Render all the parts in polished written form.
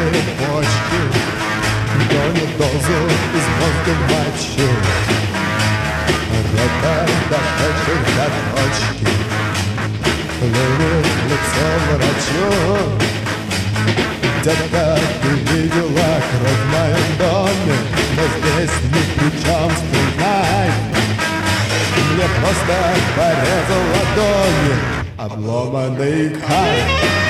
слабые почки, гонит дозу из мозга мочи. Рота дошедших до точки, плывет лицо врачу. Детка, ты видела кровь в моем доме, но здесь ни при чем, вспоминай. Мне просто порезал ладони обломанный кайф.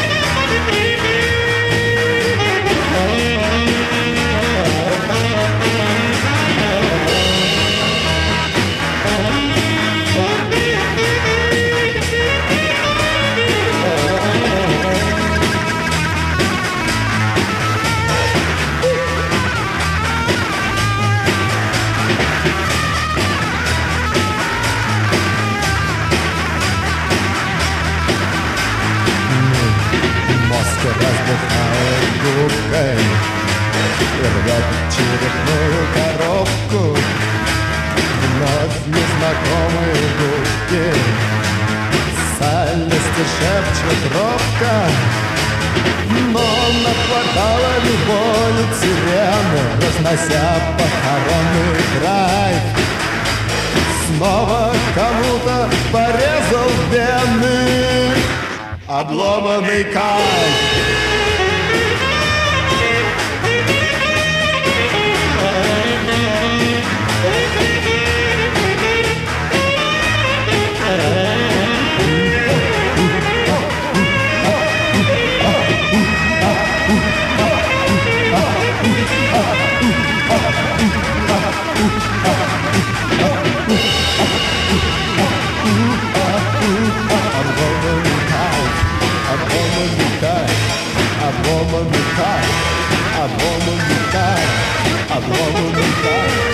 Разбухает губкой и рвет черепную коробку. Вновь незнакомые губки сальности шепчет робко. Но над кварталами воют сирены, разнося похоронный край. Снова кому-то порезал вены обломанный кайф. Обломанный кайф, обломанный кайф, обломанный кайф.